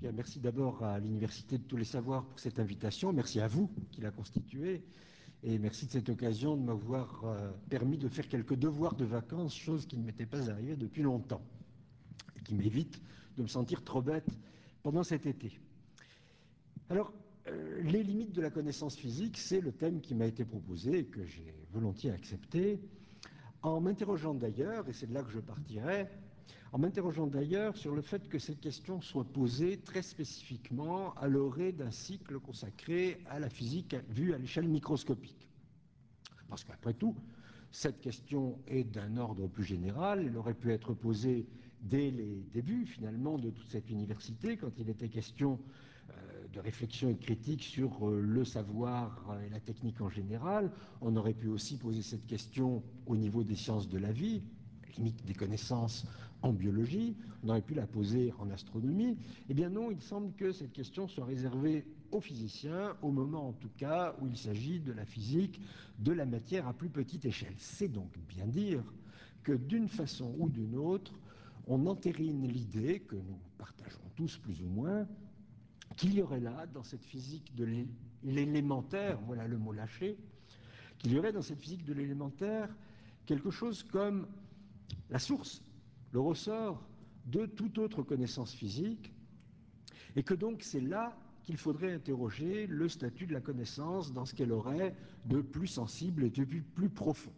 Bien, merci d'abord à l'Université de tous les savoirs pour cette invitation. Merci à vous qui l'a constituée. Et merci de cette occasion de m'avoir permis de faire quelques devoirs de vacances, chose qui ne m'était pas arrivée depuis longtemps et qui m'évite de me sentir trop bête pendant cet été. Alors, les limites de la connaissance physique, c'est le thème qui m'a été proposé et que j'ai volontiers accepté, en m'interrogeant d'ailleurs, et c'est de là que je partirai, en m'interrogeant d'ailleurs sur le fait que cette question soit posée très spécifiquement à l'orée d'un cycle consacré à la physique vue à l'échelle microscopique. Parce qu'après tout, cette question est d'un ordre plus général, elle aurait pu être posée dès les débuts finalement de toute cette université, quand il était question de réflexion et de critique sur le savoir et la technique en général. On aurait pu aussi poser cette question au niveau des sciences de la vie, limite des connaissances en biologie, on aurait pu la poser en astronomie. Eh bien non, il semble que cette question soit réservée aux physiciens, au moment en tout cas où il s'agit de la physique de la matière à plus petite échelle. C'est donc bien dire que d'une façon ou d'une autre, on entérine l'idée que nous partageons tous plus ou moins, qu'il y aurait là, dans cette physique de l'élémentaire, voilà le mot lâché, qu'il y aurait dans cette physique de l'élémentaire quelque chose comme la source, le ressort de toute autre connaissance physique, et que donc c'est là qu'il faudrait interroger le statut de la connaissance dans ce qu'elle aurait de plus sensible et de plus profond.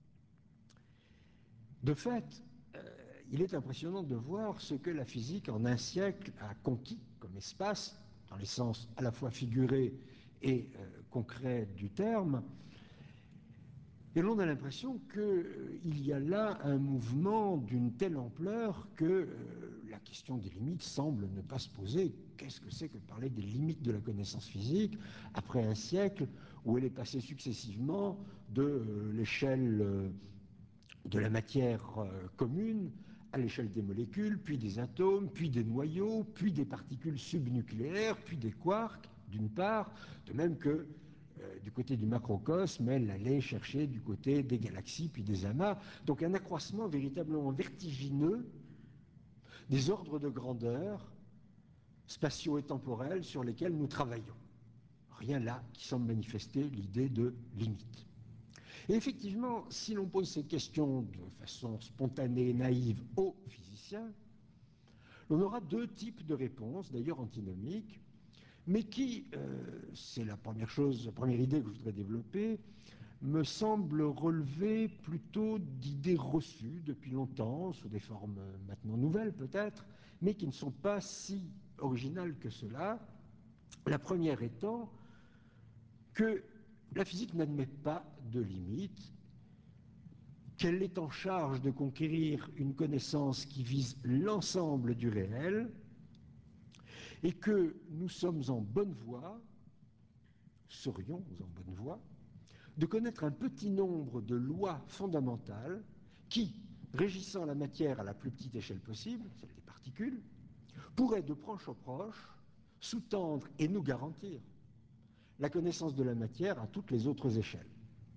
De fait, il est impressionnant de voir ce que la physique en un siècle a conquis comme espace, dans les sens à la fois figuré et concret du terme. Et l'on a l'impression qu'il y a là un mouvement d'une telle ampleur que la question des limites semble ne pas se poser. Qu'est-ce que c'est que de parler des limites de la connaissance physique après un siècle où elle est passée successivement de l'échelle de la matière commune à l'échelle des molécules, puis des atomes, puis des noyaux, puis des particules subnucléaires, puis des quarks, d'une part, de même que du côté du macrocosme, elle allait chercher du côté des galaxies, puis des amas. Donc un accroissement véritablement vertigineux des ordres de grandeur spatiaux et temporels sur lesquels nous travaillons. Rien là qui semble manifester l'idée de limite. Et effectivement, si l'on pose ces questions de façon spontanée et naïve aux physiciens, on aura deux types de réponses, d'ailleurs antinomiques, mais qui, c'est la première idée que je voudrais développer, me semble relever plutôt d'idées reçues depuis longtemps, sous des formes maintenant nouvelles peut-être, mais qui ne sont pas si originales que cela. La première étant que la physique n'admet pas de limites, qu'elle est en charge de conquérir une connaissance qui vise l'ensemble du réel, et que nous sommes en bonne voie, serions en bonne voie, de connaître un petit nombre de lois fondamentales qui, régissant la matière à la plus petite échelle possible, celle des particules, pourraient de proche en proche sous-tendre et nous garantir la connaissance de la matière à toutes les autres échelles.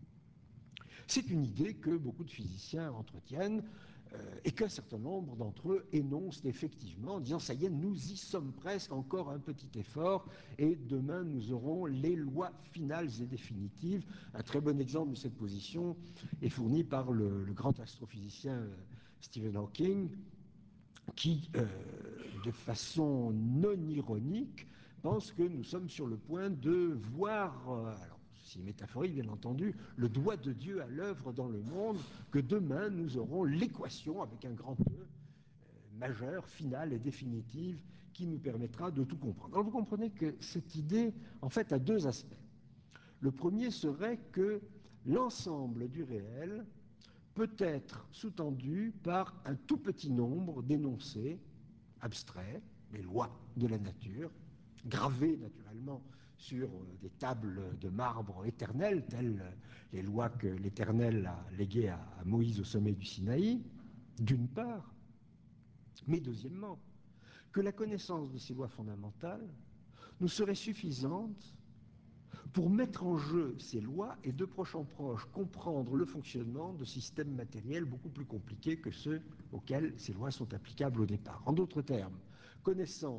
C'est une idée que beaucoup de physiciens entretiennent et qu'un certain nombre d'entre eux énoncent effectivement en disant « ça y est, nous y sommes presque, encore un petit effort et demain nous aurons les lois finales et définitives ». Un très bon exemple de cette position est fourni par le grand astrophysicien Stephen Hawking qui, de façon non ironique, pense que nous sommes sur le point de voir, alors ceci est métaphorique bien entendu, le doigt de Dieu à l'œuvre dans le monde, que demain nous aurons l'équation avec un grand E, majeure, finale et définitive, qui nous permettra de tout comprendre. Alors vous comprenez que cette idée, en fait, a deux aspects. Le premier serait que l'ensemble du réel peut être sous-tendu par un tout petit nombre d'énoncés abstraits, les lois de la nature, gravées naturellement sur des tables de marbre éternelles, telles les lois que l'Éternel a léguées à Moïse au sommet du Sinaï, d'une part, mais deuxièmement, que la connaissance de ces lois fondamentales nous serait suffisante pour mettre en jeu ces lois et de proche en proche comprendre le fonctionnement de systèmes matériels beaucoup plus compliqués que ceux auxquels ces lois sont applicables au départ. En d'autres termes, connaissant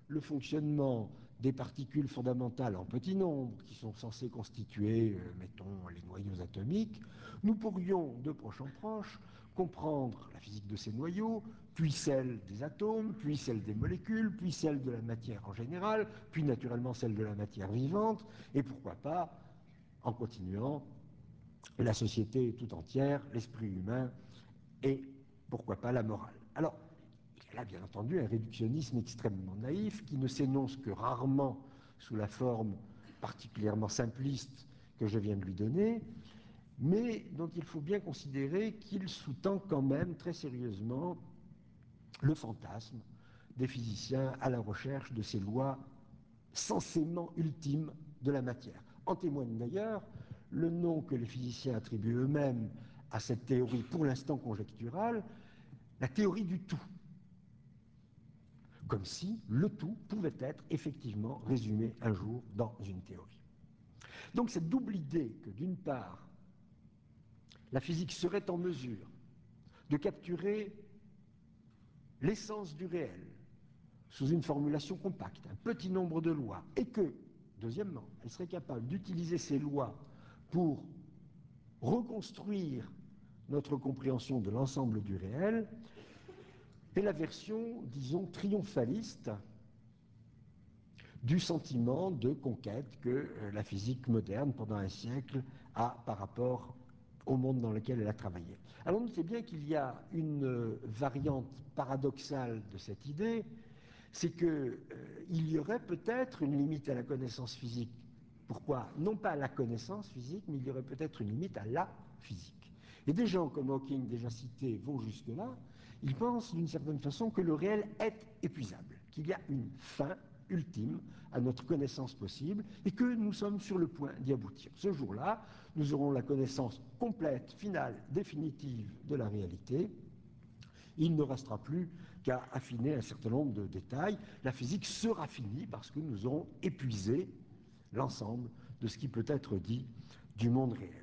le fonctionnement des particules fondamentales en petit nombre, qui sont censées constituer, mettons, les noyaux atomiques, nous pourrions, de proche en proche, comprendre la physique de ces noyaux, puis celle des atomes, puis celle des molécules, puis celle de la matière en général, puis naturellement celle de la matière vivante, et pourquoi pas, en continuant, la société tout entière, l'esprit humain, et pourquoi pas la morale. Alors, il y a là, bien entendu, un réductionnisme extrêmement naïf qui ne s'énonce que rarement sous la forme particulièrement simpliste que je viens de lui donner, mais dont il faut bien considérer qu'il sous-tend quand même très sérieusement le fantasme des physiciens à la recherche de ces lois censément ultimes de la matière. En témoigne d'ailleurs le nom que les physiciens attribuent eux-mêmes à cette théorie pour l'instant conjecturale, la théorie du tout. Comme si le tout pouvait être effectivement résumé un jour dans une théorie. Donc cette double idée que d'une part, la physique serait en mesure de capturer l'essence du réel sous une formulation compacte, un petit nombre de lois, et que, deuxièmement, elle serait capable d'utiliser ces lois pour reconstruire notre compréhension de l'ensemble du réel, est la version, disons, triomphaliste du sentiment de conquête que la physique moderne, pendant un siècle, a par rapport au monde dans lequel elle a travaillé. Alors notez bien qu'il y a une variante paradoxale de cette idée, c'est qu'il y aurait peut-être une limite à la connaissance physique. Pourquoi? Non pas à la connaissance physique, mais il y aurait peut-être une limite à la physique. Et des gens comme Hawking, déjà cités, vont jusque-là. Ils pensent d'une certaine façon que le réel est épuisable, qu'il y a une fin ultime à notre connaissance possible et que nous sommes sur le point d'y aboutir. Ce jour-là, nous aurons la connaissance complète, finale, définitive de la réalité. Il ne restera plus qu'à affiner un certain nombre de détails. La physique sera finie parce que nous aurons épuisé l'ensemble de ce qui peut être dit du monde réel.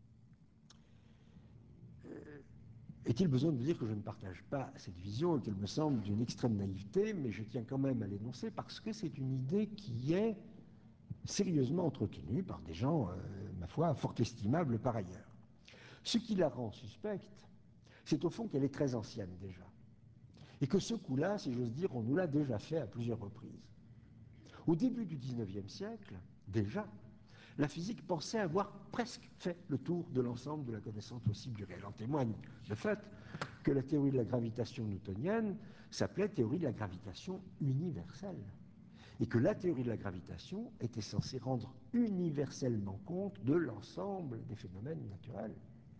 Est-il besoin de vous dire que je ne partage pas cette vision et qu'elle me semble d'une extrême naïveté, mais je tiens quand même à l'énoncer parce que c'est une idée qui est sérieusement entretenue par des gens, ma foi, fort estimables par ailleurs. Ce qui la rend suspecte, c'est au fond qu'elle est très ancienne déjà. Et que ce coup-là, si j'ose dire, on nous l'a déjà fait à plusieurs reprises. Au début du XIXe siècle, déjà, la physique pensait avoir presque fait le tour de l'ensemble de la connaissance possible du réel. En témoigne le fait que la théorie de la gravitation newtonienne s'appelait théorie de la gravitation universelle. Et que la théorie de la gravitation était censée rendre universellement compte de l'ensemble des phénomènes naturels.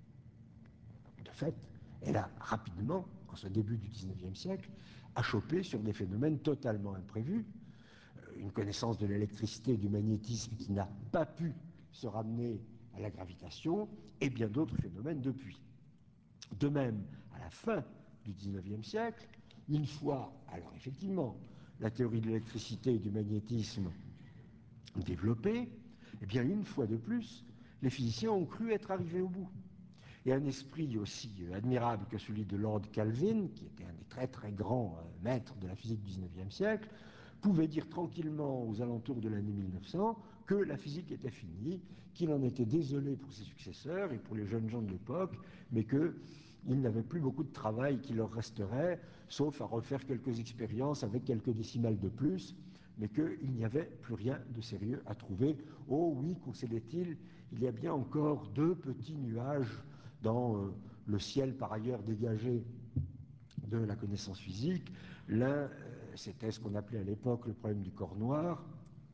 De fait, elle a rapidement, en ce début du XIXe siècle, achoppé sur des phénomènes totalement imprévus, une connaissance de l'électricité et du magnétisme qui n'a pas pu se ramener à la gravitation, et bien d'autres phénomènes depuis. De même, à la fin du XIXe siècle, une fois, alors effectivement, la théorie de l'électricité et du magnétisme développée, eh bien une fois de plus, les physiciens ont cru être arrivés au bout. Et un esprit aussi admirable que celui de Lord Kelvin, qui était un des très très grands maîtres de la physique du XIXe siècle, pouvait dire tranquillement aux alentours de l'année 1900 que la physique était finie, qu'il en était désolé pour ses successeurs et pour les jeunes gens de l'époque, mais qu'il n'avait plus beaucoup de travail qui leur resterait, sauf à refaire quelques expériences avec quelques décimales de plus, mais qu'il n'y avait plus rien de sérieux à trouver. Oh oui, concédait-il, il y a bien encore deux petits nuages dans le ciel par ailleurs dégagé de la connaissance physique. L'un, c'était ce qu'on appelait à l'époque le problème du corps noir.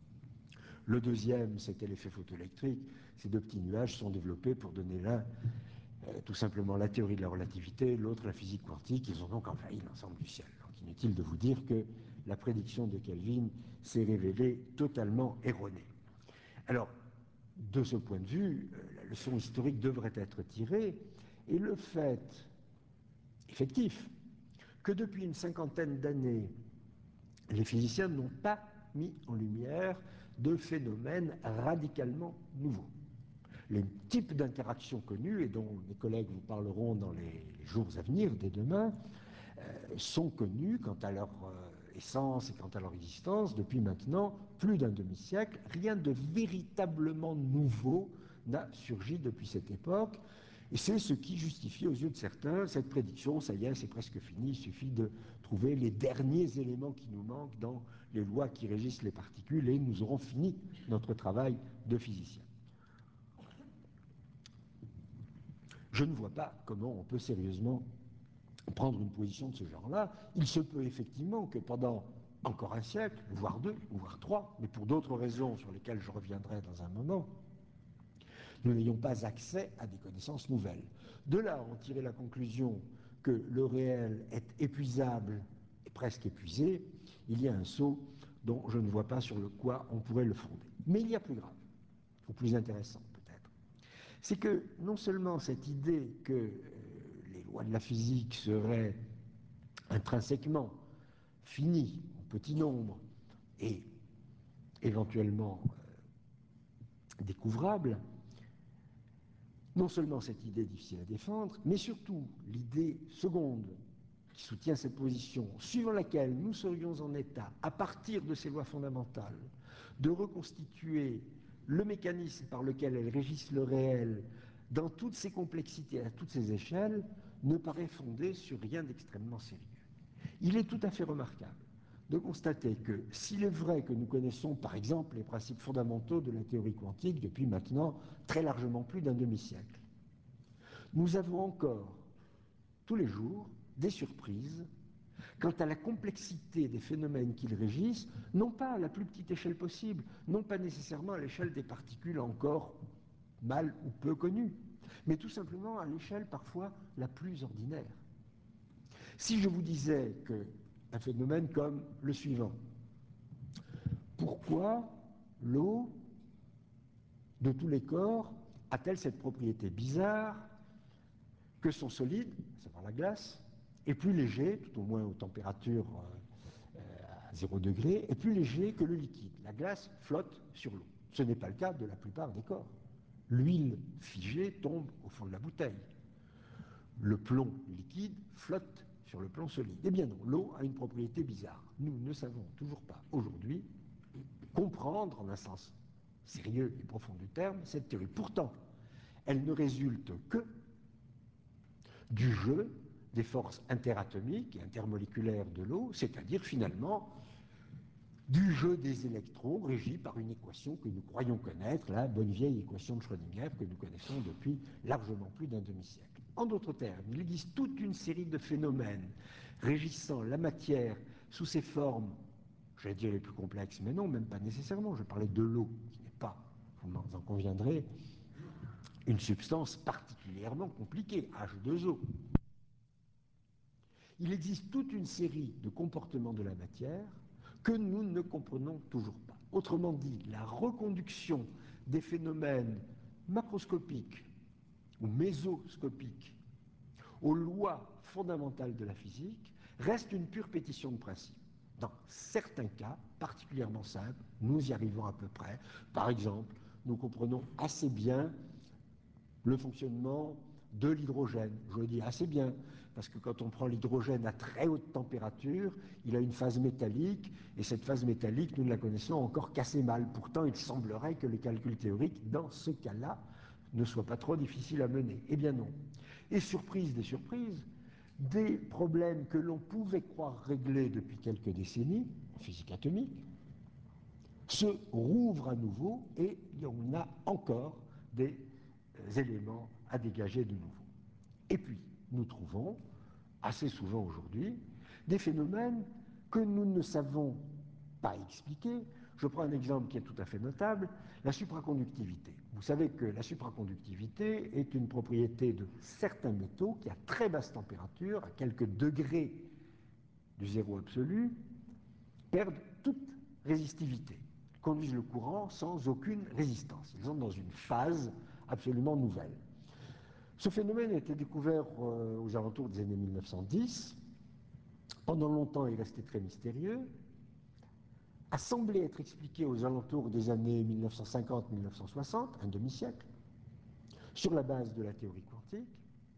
Le deuxième, c'était l'effet photoélectrique. Ces deux petits nuages sont développés pour donner l'un tout simplement la théorie de la relativité, l'autre la physique quantique. Ils ont donc envahi l'ensemble du ciel. Donc inutile de vous dire que la prédiction de Kelvin s'est révélée totalement erronée. Alors, de ce point de vue, la leçon historique devrait être tirée, et le fait effectif que depuis une cinquantaine d'années, les physiciens n'ont pas mis en lumière de phénomènes radicalement nouveaux. Les types d'interactions connus, et dont mes collègues vous parleront dans les jours à venir, dès demain, sont connus quant à leur essence et quant à leur existence, depuis maintenant plus d'un demi-siècle, rien de véritablement nouveau n'a surgi depuis cette époque. Et c'est ce qui justifie aux yeux de certains cette prédiction, ça y est, c'est presque fini, il suffit de trouver les derniers éléments qui nous manquent dans les lois qui régissent les particules et nous aurons fini notre travail de physicien. Je ne vois pas comment on peut sérieusement prendre une position de ce genre-là. Il se peut effectivement que pendant encore un siècle, voire deux, voire trois, mais pour d'autres raisons sur lesquelles je reviendrai dans un moment, nous n'ayons pas accès à des connaissances nouvelles. De là, on tirer la conclusion que le réel est épuisable et presque épuisé, il y a un saut dont je ne vois pas sur le quoi on pourrait le fonder. Mais il y a plus grave, ou plus intéressant peut-être. C'est que non seulement cette idée que les lois de la physique seraient intrinsèquement finies, en petit nombre, et éventuellement découvrables, non seulement cette idée est difficile à défendre, mais surtout l'idée seconde qui soutient cette position, suivant laquelle nous serions en état, à partir de ces lois fondamentales, de reconstituer le mécanisme par lequel elles régissent le réel dans toutes ses complexités, à toutes ses échelles, ne paraît fondée sur rien d'extrêmement sérieux. Il est tout à fait remarquable de constater que s'il est vrai que nous connaissons par exemple les principes fondamentaux de la théorie quantique depuis maintenant très largement plus d'un demi-siècle, nous avons encore tous les jours des surprises quant à la complexité des phénomènes qu'ils régissent, non pas à la plus petite échelle possible, non pas nécessairement à l'échelle des particules encore mal ou peu connues, mais tout simplement à l'échelle parfois la plus ordinaire. Si je vous disais qu'un phénomène comme le suivant, pourquoi l'eau de tous les corps a-t-elle cette propriété bizarre que son solide, à savoir la glace, est plus léger, tout au moins aux températures à 0 degré, est plus léger que le liquide. La glace flotte sur l'eau. Ce n'est pas le cas de la plupart des corps. L'huile figée tombe au fond de la bouteille. Le plomb liquide flotte sur le plomb solide. Eh bien non, l'eau a une propriété bizarre. Nous ne savons toujours pas aujourd'hui comprendre, en un sens sérieux et profond du terme, cette théorie. Pourtant, elle ne résulte que du jeu des forces interatomiques et intermoléculaires de l'eau, c'est-à-dire finalement du jeu des électrons régis par une équation que nous croyons connaître, la bonne vieille équation de Schrödinger que nous connaissons depuis largement plus d'un demi-siècle. En d'autres termes, il existe toute une série de phénomènes régissant la matière sous ses formes, j'allais dire les plus complexes, mais non, même pas nécessairement, je parlais de l'eau, qui n'est pas, vous en conviendrez, une substance particulièrement compliquée, H2O. Il existe toute une série de comportements de la matière que nous ne comprenons toujours pas. Autrement dit, la reconduction des phénomènes macroscopiques ou mésoscopiques aux lois fondamentales de la physique reste une pure pétition de principe. Dans certains cas particulièrement simples, nous y arrivons à peu près. Par exemple, nous comprenons assez bien le fonctionnement de l'hydrogène. Je le dis assez bien, parce que quand on prend l'hydrogène à très haute température, il a une phase métallique, et cette phase métallique, nous ne la connaissons encore qu'assez mal. Pourtant, il semblerait que les calculs théoriques, dans ce cas-là, ne soient pas trop difficiles à mener. Eh bien non. Et surprise des surprises, des problèmes que l'on pouvait croire réglés depuis quelques décennies, en physique atomique, se rouvrent à nouveau, et on a encore des éléments à dégager de nouveau. Et puis, nous trouvons, assez souvent aujourd'hui, des phénomènes que nous ne savons pas expliquer. Je prends un exemple qui est tout à fait notable, la supraconductivité. Vous savez que la supraconductivité est une propriété de certains métaux qui, à très basse température, à quelques degrés du zéro absolu, perdent toute résistivité, conduisent le courant sans aucune résistance. Ils sont dans une phase absolument nouvelle. Ce phénomène a été découvert aux alentours des années 1910. Pendant longtemps, il restait très mystérieux. A semblé être expliqué aux alentours des années 1950-1960, un demi-siècle, sur la base de la théorie quantique.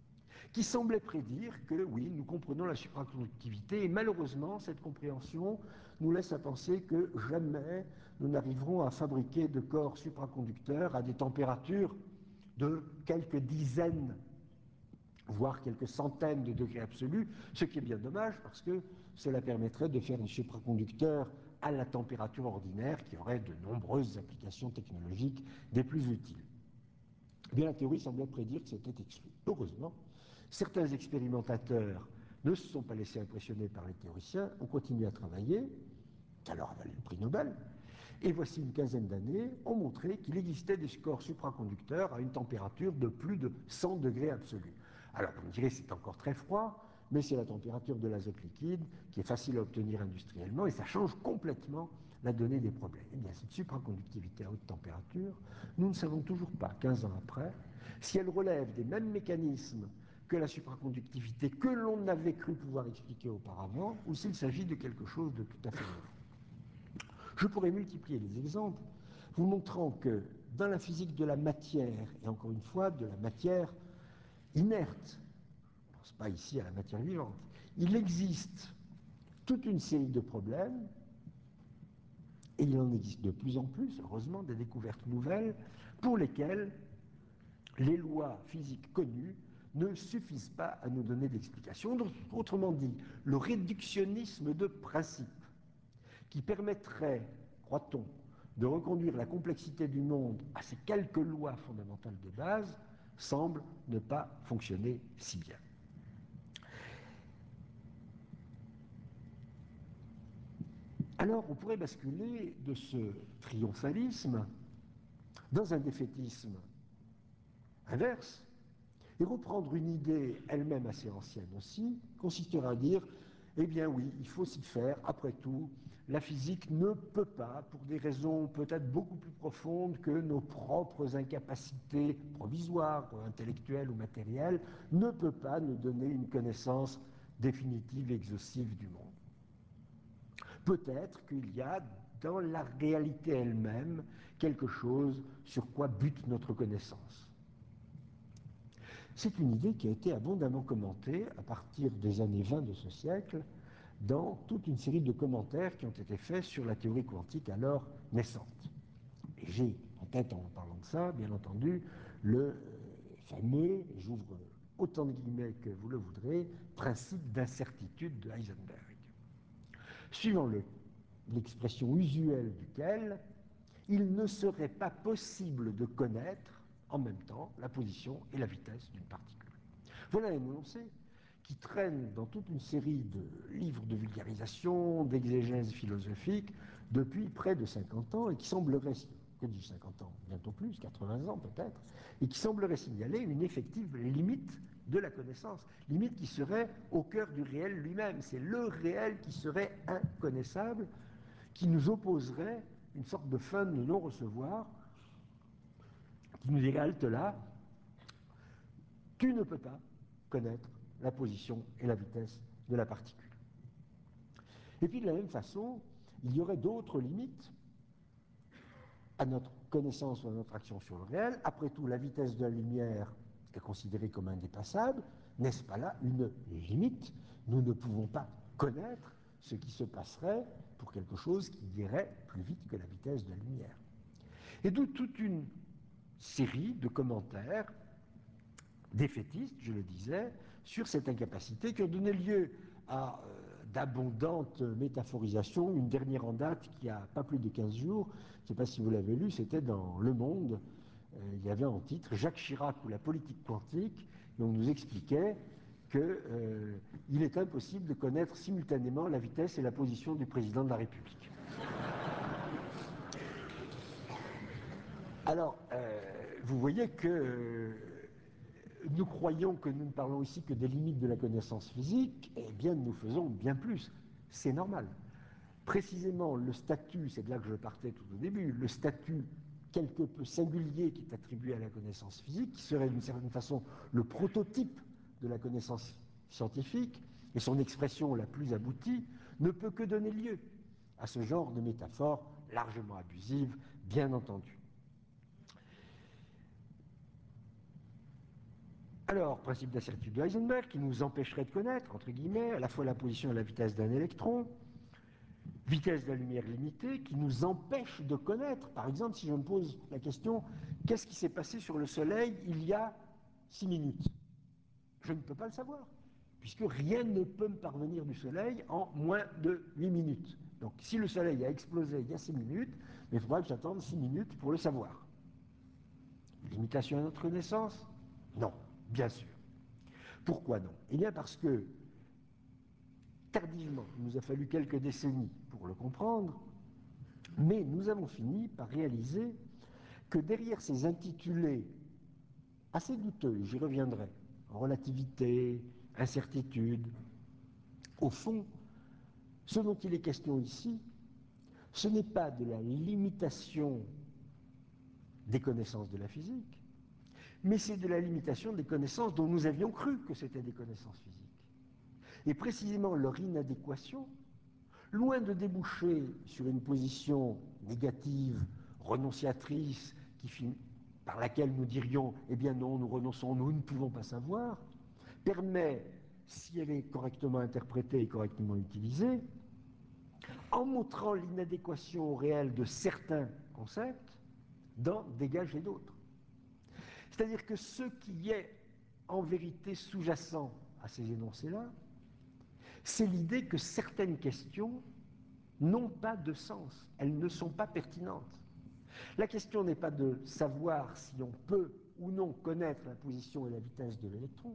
qui semblait prédire que, oui, nous comprenons la supraconductivité, et malheureusement, cette compréhension nous laisse à penser que jamais nous n'arriverons à fabriquer de corps supraconducteurs à des températures de quelques dizaines, voire quelques centaines de degrés absolus, ce qui est bien dommage parce que cela permettrait de faire des supraconducteurs à la température ordinaire qui aurait de nombreuses applications technologiques des plus utiles. Eh bien, la théorie semblait prédire que c'était exclu. Heureusement, certains expérimentateurs ne se sont pas laissés impressionner par les théoriciens, ont continué à travailler, qui leur a valu le prix Nobel, et voici une quinzaine d'années, ont montré qu'il existait des corps supraconducteurs à une température de plus de 100 degrés absolus. Alors, vous me direz, c'est encore très froid, mais c'est la température de l'azote liquide qui est facile à obtenir industriellement et ça change complètement la donnée des problèmes. Eh bien, cette supraconductivité à haute température, nous ne savons toujours pas, 15 ans après, si elle relève des mêmes mécanismes que la supraconductivité que l'on avait cru pouvoir expliquer auparavant, ou s'il s'agit de quelque chose de tout à fait nouveau. Je pourrais multiplier les exemples, vous montrant que dans la physique de la matière, et encore une fois de la matière inerte, je ne pense pas ici à la matière vivante, il existe toute une série de problèmes, et il en existe de plus en plus, heureusement, des découvertes nouvelles, pour lesquelles les lois physiques connues ne suffisent pas à nous donner d'explications. Autrement dit, le réductionnisme de principe qui permettrait, croit-on, de reconduire la complexité du monde à ces quelques lois fondamentales de base, semble ne pas fonctionner si bien. Alors, on pourrait basculer de ce triomphalisme dans un défaitisme inverse et reprendre une idée elle-même assez ancienne aussi, consistera à dire eh bien oui, il faut s'y faire, après tout, la physique ne peut pas, pour des raisons peut-être beaucoup plus profondes que nos propres incapacités provisoires, intellectuelles ou matérielles, ne peut pas nous donner une connaissance définitive et exhaustive du monde. Peut-être qu'il y a dans la réalité elle-même quelque chose sur quoi bute notre connaissance. C'est une idée qui a été abondamment commentée à partir des années 20 de ce siècle dans toute une série de commentaires qui ont été faits sur la théorie quantique alors naissante. Et j'ai en tête, en parlant de ça, bien entendu, le fameux, j'ouvre autant de guillemets que vous le voudrez, principe d'incertitude de Heisenberg, suivant l'expression usuelle duquel il ne serait pas possible de connaître en même temps la position et la vitesse d'une particule. Voilà un énoncé qui traîne dans toute une série de livres de vulgarisation, d'exégèse philosophique depuis près de 50 ans et qui semblerait, que du 50 ans, bientôt plus, 80 ans peut-être, et qui semblerait signaler une effective limite de la connaissance, limite qui serait au cœur du réel lui-même. C'est le réel qui serait inconnaissable, qui nous opposerait une sorte de fin de non-recevoir, qui nous dirait halte là, tu ne peux pas connaître la position et la vitesse de la particule. Et puis de la même façon, il y aurait d'autres limites à notre connaissance ou à notre action sur le réel. Après tout, la vitesse de la lumière est considérée comme indépassable. N'est-ce pas là une limite? Nous ne pouvons pas connaître ce qui se passerait pour quelque chose qui irait plus vite que la vitesse de la lumière. Et d'où toute une série de commentaires défaitistes, je le disais, sur cette incapacité qui ont donné lieu à d'abondantes métaphorisations. Une dernière en date qui a pas plus de 15 jours, je ne sais pas si vous l'avez lu, c'était dans Le Monde, il y avait en titre Jacques Chirac ou la politique quantique, et on nous expliquait qu'il est impossible de connaître simultanément la vitesse et la position du président de la République. Alors, vous voyez que nous croyons que nous ne parlons ici que des limites de la connaissance physique, eh bien nous faisons bien plus. C'est normal. Précisément, le statut, c'est de là que je partais tout au début, le statut quelque peu singulier qui est attribué à la connaissance physique, qui serait d'une certaine façon le prototype de la connaissance scientifique, et son expression la plus aboutie, ne peut que donner lieu à ce genre de métaphore largement abusive, bien entendu. Alors, principe d'incertitude de Heisenberg qui nous empêcherait de connaître, entre guillemets, à la fois la position et la vitesse d'un électron, vitesse de la lumière limitée qui nous empêche de connaître. Par exemple, si je me pose la question, qu'est-ce qui s'est passé sur le Soleil il y a 6 minutes? Je ne peux pas le savoir, puisque rien ne peut me parvenir du Soleil en moins de 8 minutes. Donc, si le Soleil a explosé il y a 6 minutes, il faudra que j'attende 6 minutes pour le savoir. Limitation à notre connaissance? Non, bien sûr. Pourquoi non? Eh bien parce que, tardivement, il nous a fallu quelques décennies pour le comprendre, mais nous avons fini par réaliser que derrière ces intitulés assez douteux, j'y reviendrai, relativité, incertitude, au fond, ce dont il est question ici, ce n'est pas de la limitation des connaissances de la physique, mais c'est de la limitation des connaissances dont nous avions cru que c'était des connaissances physiques. Et précisément leur inadéquation, loin de déboucher sur une position négative, renonciatrice, par laquelle nous dirions « eh bien non, nous renonçons, nous ne pouvons pas savoir », permet, si elle est correctement interprétée et correctement utilisée, en montrant l'inadéquation réelle de certains concepts, d'en dégager d'autres. C'est-à-dire que ce qui est en vérité sous-jacent à ces énoncés-là, c'est l'idée que certaines questions n'ont pas de sens, elles ne sont pas pertinentes. La question n'est pas de savoir si on peut ou non connaître la position et la vitesse de l'électron.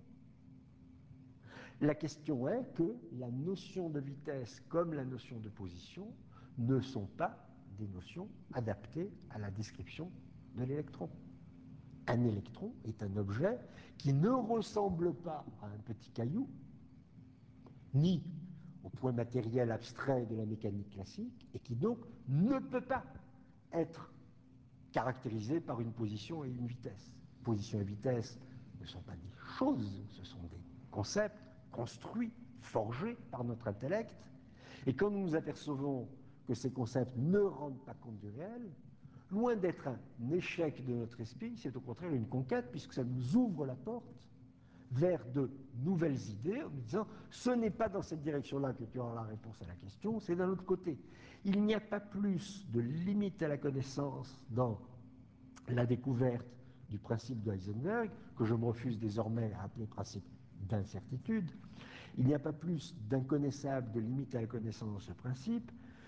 La question est que la notion de vitesse comme la notion de position ne sont pas des notions adaptées à la description de l'électron. Un électron est un objet qui ne ressemble pas à un petit caillou, ni au point matériel abstrait de la mécanique classique, et qui donc ne peut pas être caractérisé par une position et une vitesse. Position et vitesse ne sont pas des choses, ce sont des concepts construits, forgés par notre intellect, et quand nous nous apercevons que ces concepts ne rendent pas compte du réel, loin d'être un échec de notre esprit, c'est au contraire une conquête, puisque ça nous ouvre la porte vers de nouvelles idées, en nous disant ce n'est pas dans cette direction-là que tu auras la réponse à la question, c'est d'un autre côté. Il n'y a pas plus de limite à la connaissance dans la découverte du principe de Heisenberg, que je me refuse désormais à appeler principe d'incertitude. Il n'y a pas plus d'inconnaissable, de limite à la connaissance dans ce principe,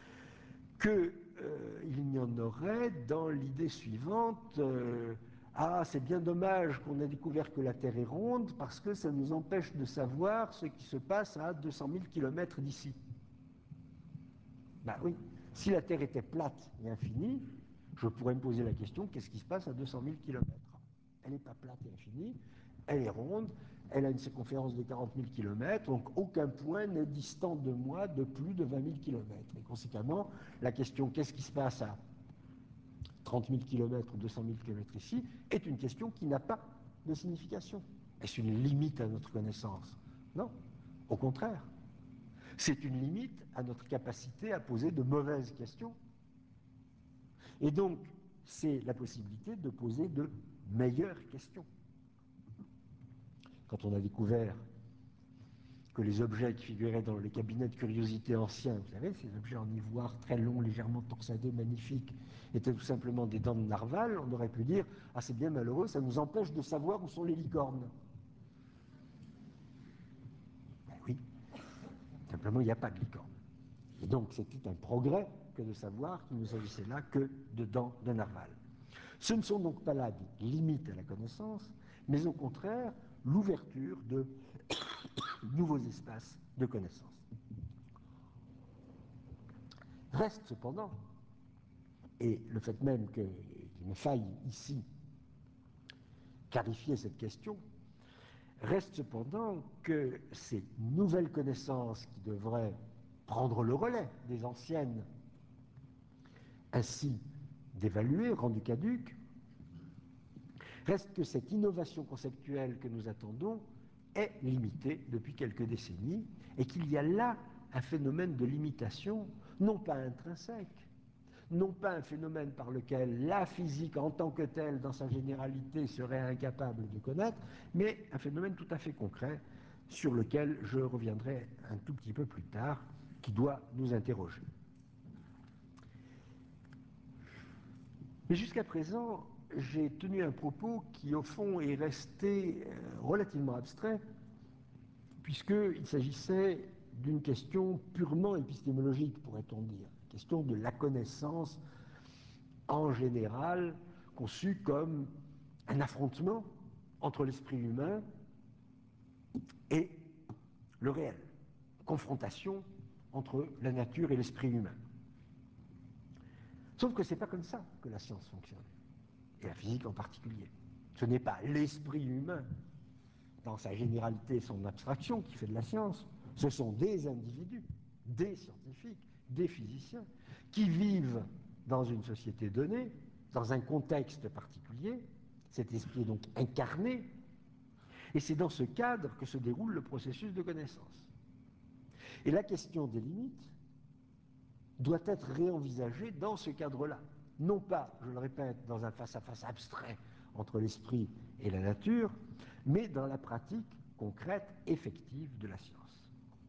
qu'il n'y en aurait dans l'idée suivante ah, c'est bien dommage qu'on ait découvert que la Terre est ronde parce que ça nous empêche de savoir ce qui se passe à 200 000 km d'ici. Ben oui, si la Terre était plate et infinie, je pourrais me poser la question, qu'est-ce qui se passe à 200 000 km? Elle n'est pas plate et infinie, elle est ronde, elle a une circonférence de 40 000 km, donc aucun point n'est distant de moi de plus de 20 000 km. Et conséquemment, la question, qu'est-ce qui se passe à 30 000 km ou 200 000 km ici, est une question qui n'a pas de signification. Est-ce une limite à notre connaissance? Non, au contraire. C'est une limite à notre capacité à poser de mauvaises questions. Et donc, c'est la possibilité de poser de meilleures questions. Quand on a découvert que les objets qui figuraient dans les cabinets de curiosité anciens, vous savez, ces objets en ivoire très longs, légèrement torsadés, magnifiques, étaient tout simplement des dents de narval, on aurait pu dire « Ah, c'est bien malheureux, ça nous empêche de savoir où sont les licornes. » Ben oui, simplement, il n'y a pas de licorne. Et donc, c'était un progrès que de savoir qu'il ne s'agissait là que de dents de narval. Ce ne sont donc pas là des limites à la connaissance, mais au contraire, l'ouverture de nouveaux espaces de connaissance. Reste cependant, et le fait même qu'il me faille ici clarifier cette question, reste cependant que ces nouvelles connaissances qui devraient prendre le relais des anciennes, ainsi d'évaluer, rendues caduques, reste que cette innovation conceptuelle que nous attendons est limitée depuis quelques décennies et qu'il y a là un phénomène de limitation, non pas intrinsèque, non pas un phénomène par lequel la physique en tant que telle, dans sa généralité, serait incapable de connaître, mais un phénomène tout à fait concret sur lequel je reviendrai un tout petit peu plus tard, qui doit nous interroger. Mais jusqu'à présent, j'ai tenu un propos qui, au fond, est resté relativement abstrait, puisqu'il s'agissait d'une question purement épistémologique, pourrait-on dire, question de la connaissance en général, conçue comme un affrontement entre l'esprit humain et le réel, confrontation entre la nature et l'esprit humain. Sauf que ce n'est pas comme ça que la science fonctionne, et la physique en particulier. Ce n'est pas l'esprit humain, dans sa généralité et son abstraction, qui fait de la science. Ce sont des individus, des scientifiques, des physiciens, qui vivent dans une société donnée, dans un contexte particulier. Cet esprit est donc incarné, et c'est dans ce cadre que se déroule le processus de connaissance. Et la question des limites doit être réenvisagée dans ce cadre-là. Non pas, je le répète, dans un face-à-face abstrait entre l'esprit et la nature, mais dans la pratique concrète, effective de la science.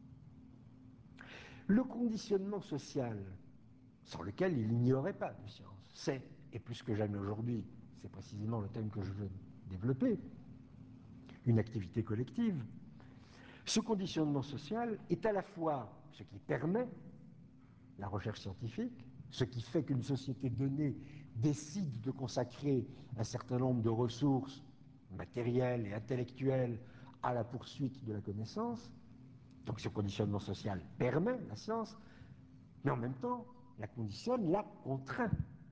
Le conditionnement social, sans lequel il n'y aurait pas de science, c'est, et plus que jamais aujourd'hui, c'est précisément le thème que je veux développer, une activité collective. Ce conditionnement social est à la fois ce qui permet la recherche scientifique, ce qui fait qu'une société donnée décide de consacrer un certain nombre de ressources matérielles et intellectuelles à la poursuite de la connaissance. Donc ce conditionnement social permet la science, mais en même temps, la conditionne, la contraint.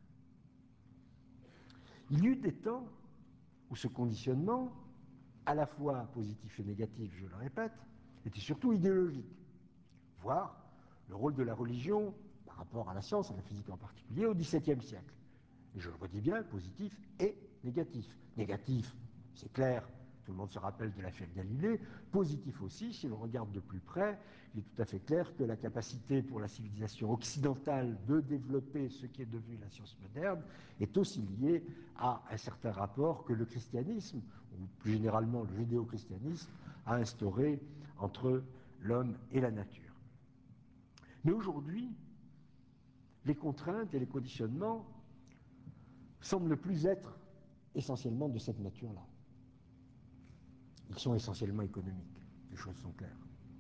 Il y eut des temps où ce conditionnement, à la fois positif et négatif, je le répète, était surtout idéologique, voire le rôle de la religion par rapport à la science, à la physique en particulier, au XVIIe siècle. Et je le redis bien, positif et négatif. Négatif, c'est clair, tout le monde se rappelle de l'affaire Galilée. Positif aussi, si l'on regarde de plus près, il est tout à fait clair que la capacité pour la civilisation occidentale de développer ce qui est devenu la science moderne est aussi liée à un certain rapport que le christianisme, ou plus généralement le judéo-christianisme, a instauré entre l'homme et la nature. Mais aujourd'hui, les contraintes et les conditionnements semblent ne plus être essentiellement de cette nature-là. Ils sont essentiellement économiques, les choses sont claires.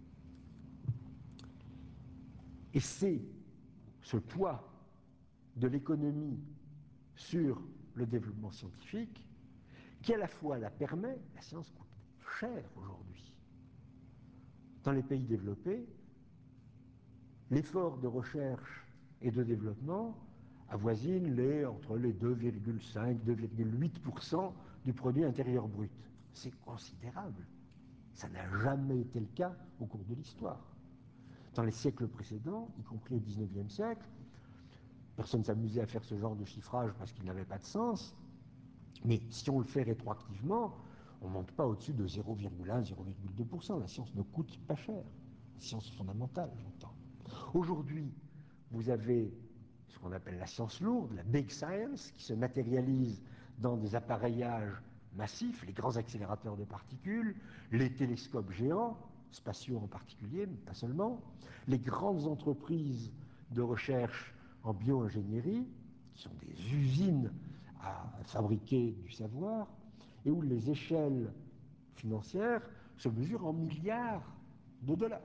Et c'est ce poids de l'économie sur le développement scientifique qui à la fois la permet, la science coûte cher aujourd'hui. Dans les pays développés, l'effort de recherche et de développement avoisine entre les 2,5 et 2,8% du produit intérieur brut. C'est considérable. Ça n'a jamais été le cas au cours de l'histoire. Dans les siècles précédents, y compris au XIXe siècle, personne ne s'amusait à faire ce genre de chiffrage parce qu'il n'avait pas de sens. Mais si on le fait rétroactivement, on ne monte pas au-dessus de 0,1, 0,2%. La science ne coûte pas cher. La science fondamentale, j'entends. Aujourd'hui, vous avez ce qu'on appelle la science lourde, la big science, qui se matérialise dans des appareillages massifs, les grands accélérateurs de particules, les télescopes géants, spatiaux en particulier, mais pas seulement, les grandes entreprises de recherche en bio-ingénierie, qui sont des usines à fabriquer du savoir, et où les échelles financières se mesurent en milliards de dollars.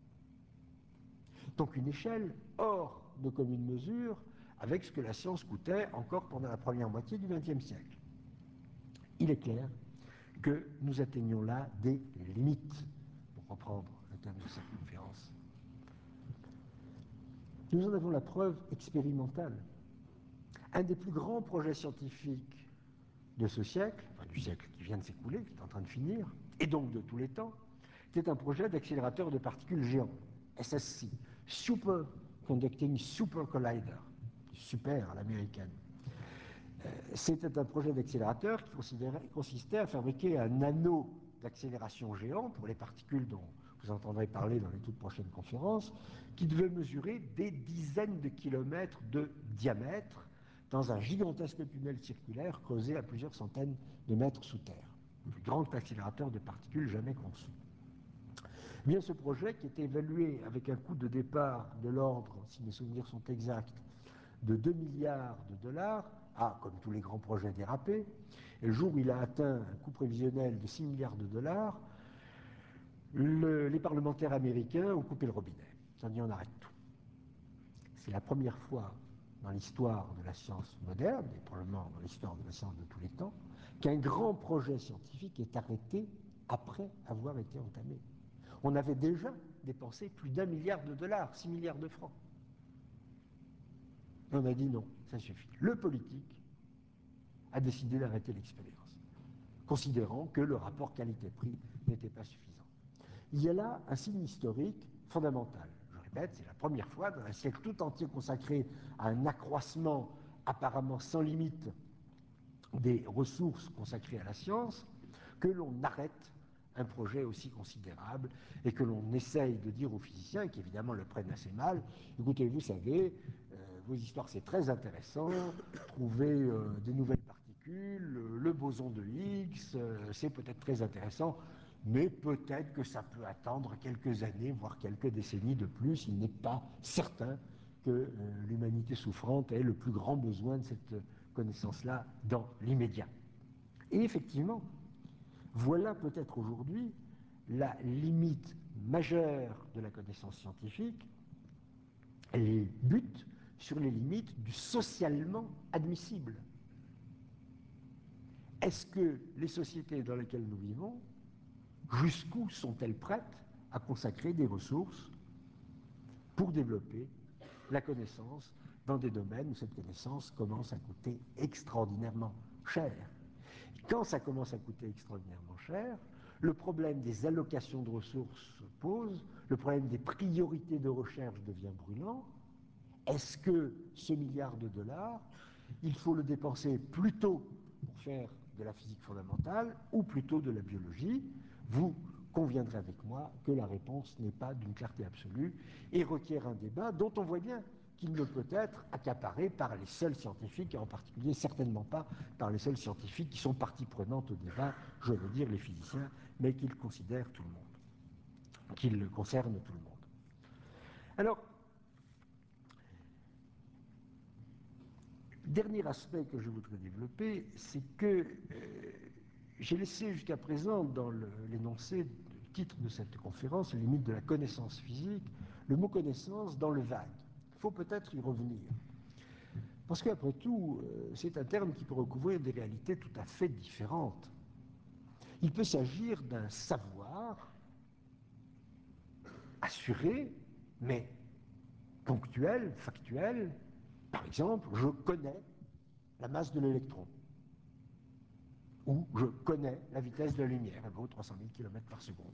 Donc une échelle hors de commune mesure avec ce que la science coûtait encore pendant la première moitié du XXe siècle. Il est clair que nous atteignons là des limites, pour reprendre le thème de cette conférence. Nous en avons la preuve expérimentale. Un des plus grands projets scientifiques de ce siècle, enfin du siècle qui vient de s'écouler, qui est en train de finir, et donc de tous les temps, c'était un projet d'accélérateur de particules géants, SSC, Superconducting Super Collider, super à l'américaine. C'était un projet d'accélérateur qui consistait à fabriquer un anneau d'accélération géant pour les particules dont vous entendrez parler dans les toutes prochaines conférences, qui devait mesurer des dizaines de kilomètres de diamètre dans un gigantesque tunnel circulaire creusé à plusieurs centaines de mètres sous terre. Le plus grand accélérateur de particules jamais conçu. Eh bien, ce projet, qui était évalué avec un coût de départ de l'ordre, si mes souvenirs sont exacts, de 2 milliards de dollars, a, comme tous les grands projets, dérapé. Et le jour où il a atteint un coût prévisionnel de 6 milliards de dollars, les parlementaires américains ont coupé le robinet. Ils ont dit on arrête tout. C'est la première fois dans l'histoire de la science moderne, et probablement dans l'histoire de la science de tous les temps, qu'un grand projet scientifique est arrêté après avoir été entamé. On avait déjà dépensé plus d'1 milliard de dollars, 6 milliards de francs. Et on a dit non, ça suffit. Le politique a décidé d'arrêter l'expérience, considérant que le rapport qualité-prix n'était pas suffisant. Il y a là un signe historique fondamental. Je répète, c'est la première fois dans un siècle tout entier consacré à un accroissement apparemment sans limite des ressources consacrées à la science que l'on arrête un projet aussi considérable et que l'on essaye de dire aux physiciens, qui évidemment le prennent assez mal, écoutez, vous savez, vos histoires c'est très intéressant, trouver des nouvelles particules, le boson de Higgs, c'est peut-être très intéressant, mais peut-être que ça peut attendre quelques années, voire quelques décennies de plus. Il n'est pas certain que l'humanité souffrante ait le plus grand besoin de cette connaissance-là dans l'immédiat. Et effectivement, voilà peut-être aujourd'hui la limite majeure de la connaissance scientifique. Elle bute sur les limites du socialement admissible. Est-ce que les sociétés dans lesquelles nous vivons, jusqu'où sont-elles prêtes à consacrer des ressources pour développer la connaissance dans des domaines où cette connaissance commence à coûter extraordinairement cher? Quand ça commence à coûter extraordinairement cher, le problème des allocations de ressources se pose, le problème des priorités de recherche devient brûlant. Est-ce que ce milliard de dollars, il faut le dépenser plutôt pour faire de la physique fondamentale ou plutôt de la biologie? Vous conviendrez avec moi que la réponse n'est pas d'une clarté absolue et requiert un débat dont on voit bien qu'il ne peut être accaparé par les seuls scientifiques, et en particulier certainement pas par les seuls scientifiques qui sont partie prenante au débat, je veux dire les physiciens, mais qu'il considère tout le monde, qu'il concerne tout le monde. Alors, dernier aspect que je voudrais développer, c'est que j'ai laissé jusqu'à présent dans l'énoncé, le titre de cette conférence, les limites de la connaissance physique, le mot connaissance dans le vague. Il faut peut-être y revenir. Parce qu'après tout, c'est un terme qui peut recouvrir des réalités tout à fait différentes. Il peut s'agir d'un savoir assuré, mais ponctuel, factuel. Par exemple, je connais la masse de l'électron, ou je connais la vitesse de la lumière, elle vaut 300 000 km par seconde.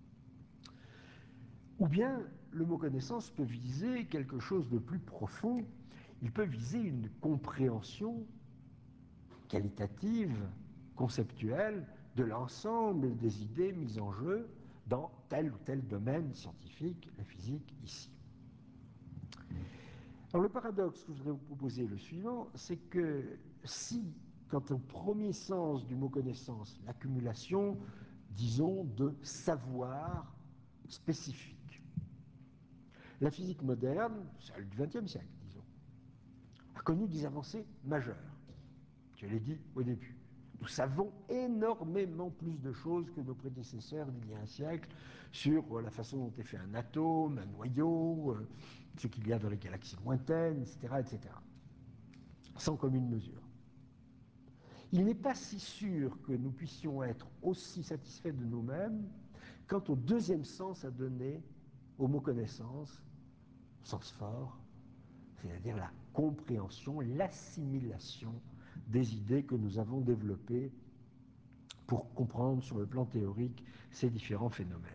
Ou bien, le mot connaissance peut viser quelque chose de plus profond, il peut viser une compréhension qualitative, conceptuelle, de l'ensemble des idées mises en jeu dans tel ou tel domaine scientifique, la physique ici. Alors le paradoxe que je voudrais vous proposer est le suivant, c'est que si, quant au premier sens du mot connaissance, l'accumulation, disons, de savoir spécifique, la physique moderne, celle du XXe siècle, disons, a connu des avancées majeures. Je l'ai dit au début. Nous savons énormément plus de choses que nos prédécesseurs d'il y a un siècle sur la façon dont est fait un atome, un noyau, ce qu'il y a dans les galaxies lointaines, etc., etc. Sans commune mesure. Il n'est pas si sûr que nous puissions être aussi satisfaits de nous-mêmes quant au deuxième sens à donner au mot connaissance, sens fort, c'est-à-dire la compréhension, l'assimilation des idées que nous avons développées pour comprendre sur le plan théorique ces différents phénomènes.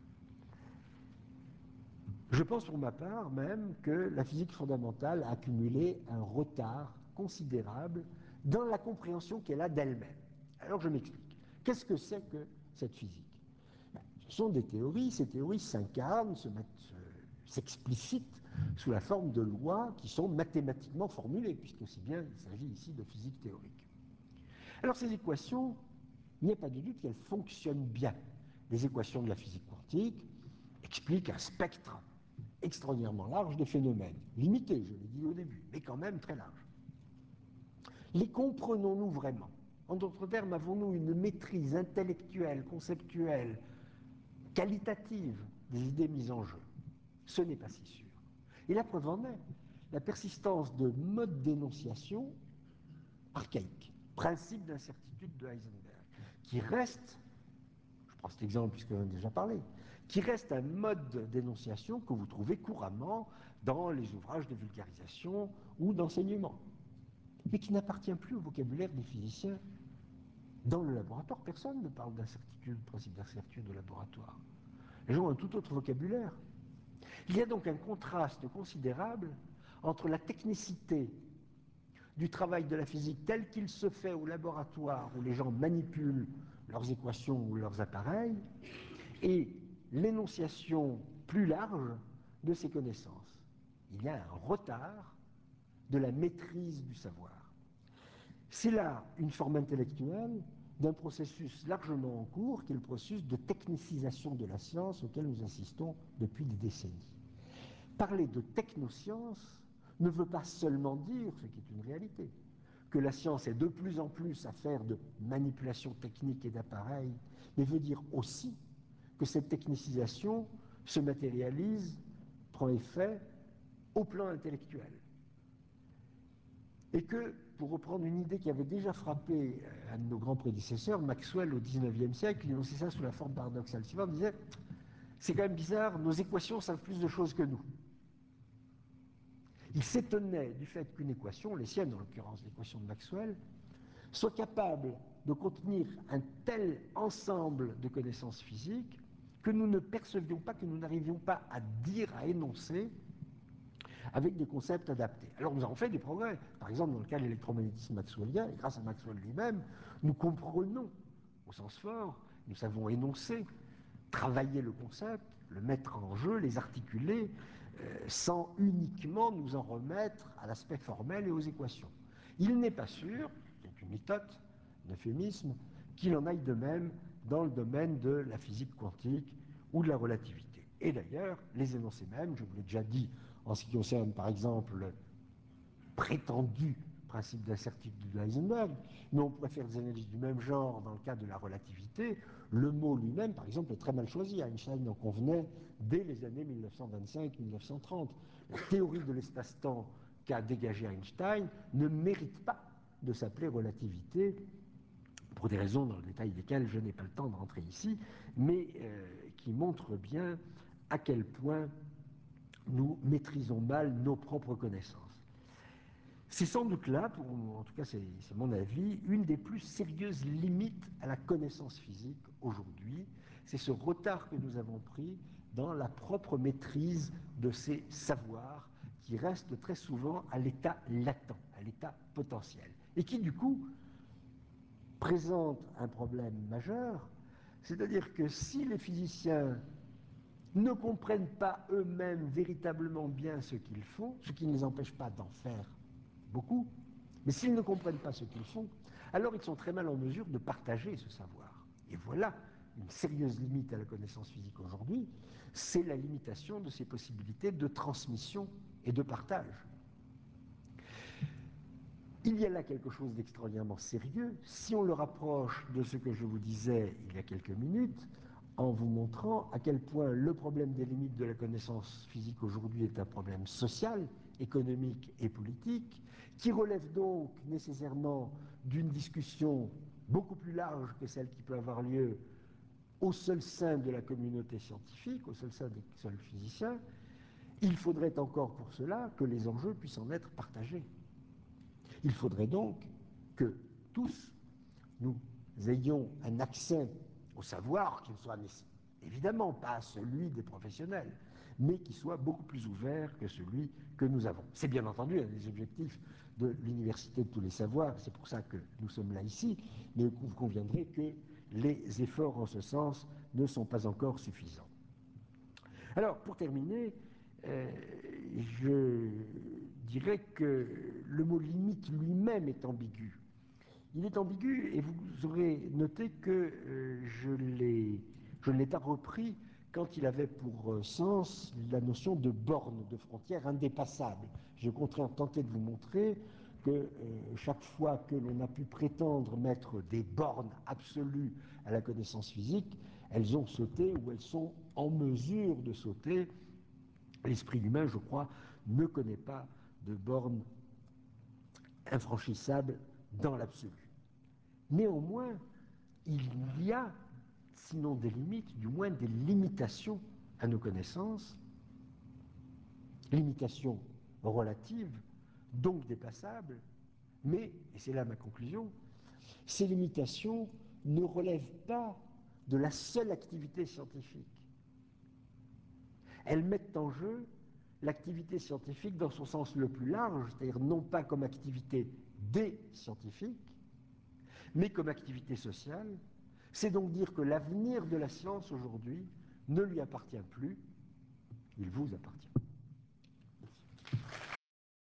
Je pense pour ma part même que la physique fondamentale a accumulé un retard considérable dans la compréhension qu'elle a d'elle-même. Alors je m'explique. Qu'est-ce que c'est que cette physique? Ce sont des théories, ces théories s'incarnent, s'explicitent sous la forme de lois qui sont mathématiquement formulées, puisque aussi bien il s'agit ici de physique théorique. Alors ces équations, il n'y a pas de doute qu'elles fonctionnent bien. Les équations de la physique quantique expliquent un spectre extraordinairement large de phénomènes, limité, je l'ai dit au début, mais quand même très large. Les comprenons-nous vraiment? En d'autres termes, avons-nous une maîtrise intellectuelle, conceptuelle, qualitative des idées mises en jeu? Ce n'est pas si sûr. Et la preuve en est la persistance de modes d'énonciation archaïques, principe d'incertitude de Heisenberg, qui reste, je prends cet exemple puisque j'en ai déjà parlé, qui reste un mode d'énonciation que vous trouvez couramment dans les ouvrages de vulgarisation ou d'enseignement, mais qui n'appartient plus au vocabulaire des physiciens. Dans le laboratoire, personne ne parle d'incertitude, principe d'incertitude au laboratoire. Les gens ont un tout autre vocabulaire. Il y a donc un contraste considérable entre la technicité du travail de la physique tel qu'il se fait au laboratoire où les gens manipulent leurs équations ou leurs appareils et l'énonciation plus large de ces connaissances. Il y a un retard de la maîtrise du savoir. C'est là une forme intellectuelle d'un processus largement en cours, qui est le processus de technicisation de la science auquel nous assistons depuis des décennies. Parler de technoscience ne veut pas seulement dire, ce qui est une réalité, que la science est de plus en plus affaire de manipulation technique et d'appareils, mais veut dire aussi que cette technicisation se matérialise, prend effet au plan intellectuel. Et que, pour reprendre une idée qui avait déjà frappé un de nos grands prédécesseurs, Maxwell au XIXe siècle, il énonçait ça sous la forme paradoxale suivante, il disait « C'est quand même bizarre, nos équations savent plus de choses que nous ». Il s'étonnait du fait qu'une équation, les siennes en l'occurrence l'équation de Maxwell, soit capable de contenir un tel ensemble de connaissances physiques que nous ne percevions pas, que nous n'arrivions pas à dire, à énoncer avec des concepts adaptés. Alors nous avons fait des progrès. Par exemple, dans le cas de l'électromagnétisme maxwellien, et grâce à Maxwell lui-même, nous comprenons au sens fort, nous savons énoncer, travailler le concept, le mettre en jeu, les articuler, sans uniquement nous en remettre à l'aspect formel et aux équations. Il n'est pas sûr, c'est une méthode, un euphémisme, qu'il en aille de même dans le domaine de la physique quantique ou de la relativité. Et d'ailleurs, les énoncés mêmes, je vous l'ai déjà dit, en ce qui concerne par exemple le prétendu principe d'incertitude de Heisenberg, mais on pourrait faire des analyses du même genre dans le cas de la relativité. Le mot lui-même, par exemple, est très mal choisi. Einstein en convenait dès les années 1925-1930. La théorie de l'espace-temps qu'a dégagée Einstein ne mérite pas de s'appeler relativité, pour des raisons dans le détail desquelles je n'ai pas le temps de rentrer ici, mais qui montrent bien à quel point nous maîtrisons mal nos propres connaissances. C'est sans doute là, en tout cas c'est mon avis, une des plus sérieuses limites à la connaissance physique aujourd'hui. C'est ce retard que nous avons pris dans la propre maîtrise de ces savoirs qui restent très souvent à l'état latent, à l'état potentiel, et qui du coup présente un problème majeur, c'est-à-dire que si les physiciens ne comprennent pas eux-mêmes véritablement bien ce qu'ils font, ce qui ne les empêche pas d'en faire beaucoup, mais s'ils ne comprennent pas ce qu'ils font, alors ils sont très mal en mesure de partager ce savoir. Et voilà une sérieuse limite à la connaissance physique aujourd'hui, c'est la limitation de ses possibilités de transmission et de partage. Il y a là quelque chose d'extraordinairement sérieux si on le rapproche de ce que je vous disais il y a quelques minutes, en vous montrant à quel point le problème des limites de la connaissance physique aujourd'hui est un problème social, économique et politique, qui relève donc nécessairement d'une discussion beaucoup plus large que celle qui peut avoir lieu au seul sein de la communauté scientifique, au seul sein des seuls physiciens. Il faudrait encore pour cela que les enjeux puissent en être partagés. Il faudrait donc que tous nous ayons un accès au savoir qui ne soit évidemment pas celui des professionnels, mais qui soit beaucoup plus ouvert que celui que nous avons. C'est bien entendu un des objectifs de l'université de tous les savoirs, c'est pour ça que nous sommes là ici, mais vous conviendrez que les efforts en ce sens ne sont pas encore suffisants. Alors, pour terminer, je dirais que le mot limite lui-même est ambigu. Il est ambigu et vous aurez noté que je ne l'ai pas repris quand il avait pour sens la notion de borne, de frontière indépassable. J'ai au contraire tenté de vous montrer que chaque fois que l'on a pu prétendre mettre des bornes absolues à la connaissance physique, elles ont sauté ou elles sont en mesure de sauter. L'esprit humain, je crois, ne connaît pas de bornes infranchissables dans l'absolu. Néanmoins, il y a, sinon des limites, du moins des limitations à nos connaissances, limitations relatives, donc dépassables, mais, et c'est là ma conclusion, ces limitations ne relèvent pas de la seule activité scientifique. Elles mettent en jeu l'activité scientifique dans son sens le plus large, c'est-à-dire non pas comme activité des scientifiques, mais comme activité sociale. C'est donc dire que l'avenir de la science aujourd'hui ne lui appartient plus, il vous appartient.